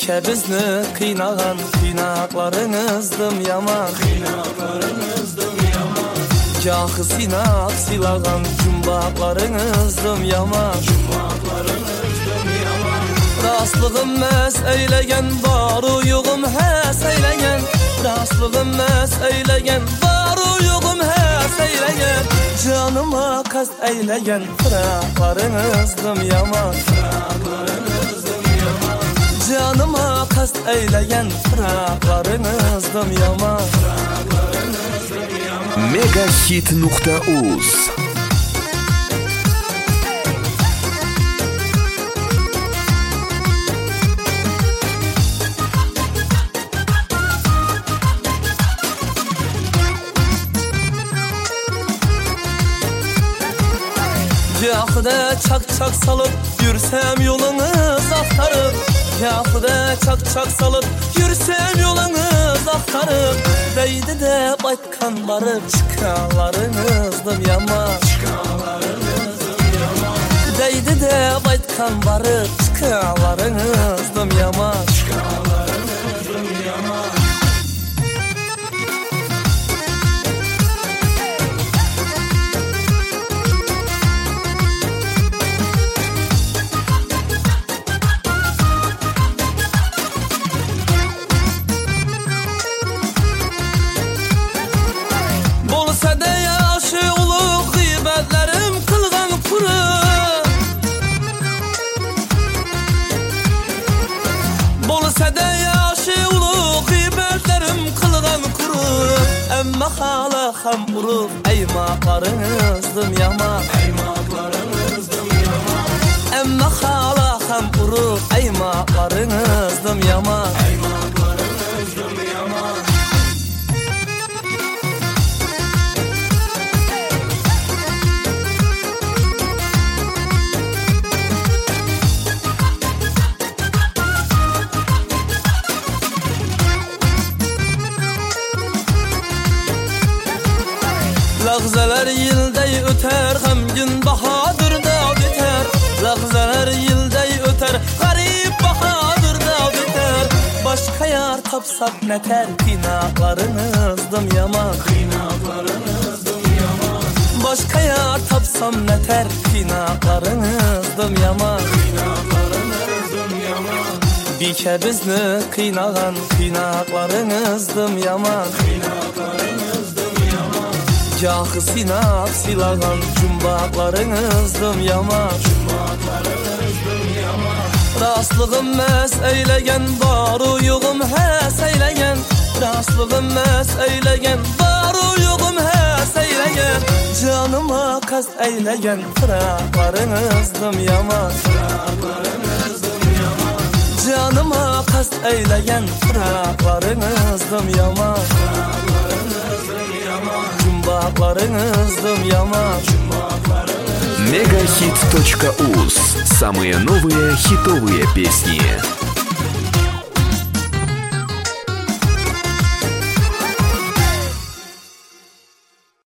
bizni qiynagan qiynaqlarınızdım yaman. Gahı sinap silagan cumbaqlarınızdım yaman. Rastlığım məs eylegen baru yoğum həs eylegen. Rastlığım məs eylegen baru yoğum həs eylegen. Canıma qast eylegen fıraqlarınızdım yaman. Canıma qast eylegen fıraqlarınızdım yaman. Megahit.uz Yaxıda çak salıp yürsem yolunuz axtarıp. Yaxıda çak salıp yürsem yolunuz axtarıp. Deydi de baytkan barıp çıkalarınızdım yaman. Deydi de baytkan barıp çıkalarınızdım yaman. Əmmə xala xam urub əymaqlarınızdım yaman. Əmmə xala xam urub əymaqlarınızdım yaman. Lağzalar yılday öter, hem gün bahadır da biter. Lağzalar yılday öter, garip bahadır da biter. Başka yar tapsak neter, qiynaqlarınızdım yaman. Başka yar tapsam neter, qiynaqlarınızdım yaman. Bike bizni qiynagan qiynaqlarınızdım yaman. Gahı sinap silagan cumbaqlarınızdım yaman. Rastlığım məs eylegen baru yoğum həs eylegen. Rastlığım məs eylegen baru yoğum həs eylegen. Canıma qast eylegen fıraqlarınızdım yaman. Canıma qast eylegen fıraqlarınızdım yaman. Cumbaqlarınızdım yaman. Megahit.uz. Самые новые хитовые песни.